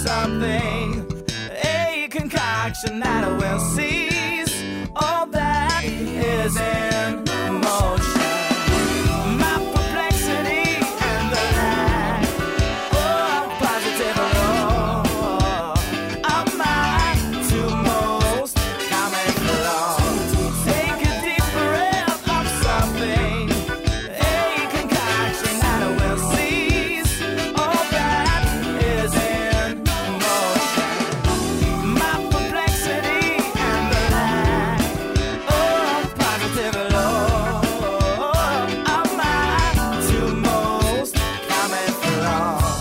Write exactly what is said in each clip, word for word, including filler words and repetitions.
something, a concoction that will seize all that is in motion. My perplexity and the lack of positive law are my two most common flaws. Take a deep breath of something, a concoction that will seize all that is in motion. My perplexity and the lack of positive law are my two most common flaws.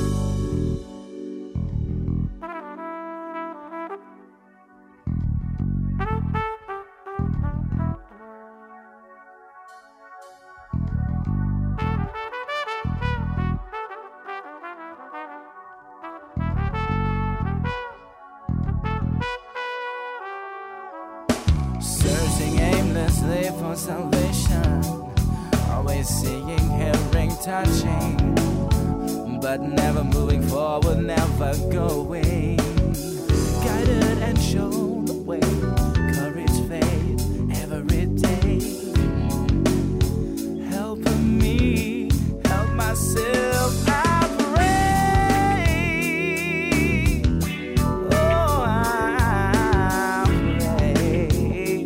Searching aimlessly for salvation, always seeing, hearing, touching, but never moving forward, never going. Guided and shown the way, courage, faith, every day. Helping me help myself, I pray. Oh, I pray.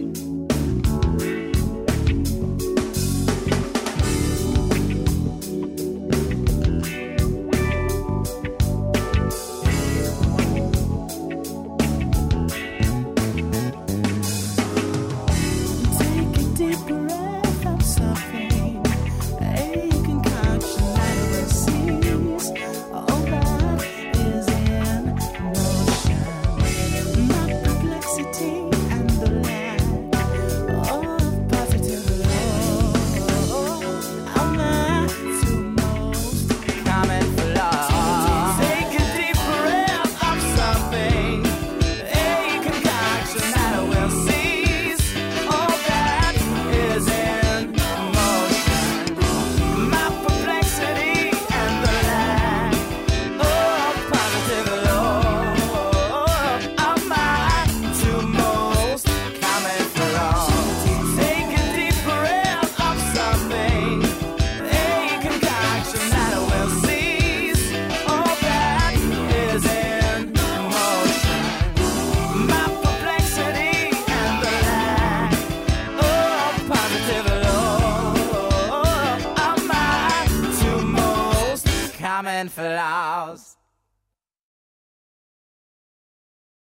Take a deep breath of something, a concoction that will seize all that is in motion. My perplexity and the lack of positive law are my two most common flaws. Take a deep breath of something, a concoction that will seize all that is in motion. My perplexity and the lack of positive law are my two most common flaws. Take a deep breath of something, a concoction that will seize all that is in motion. My perplexity and the lack of positive law are my two most common flaws.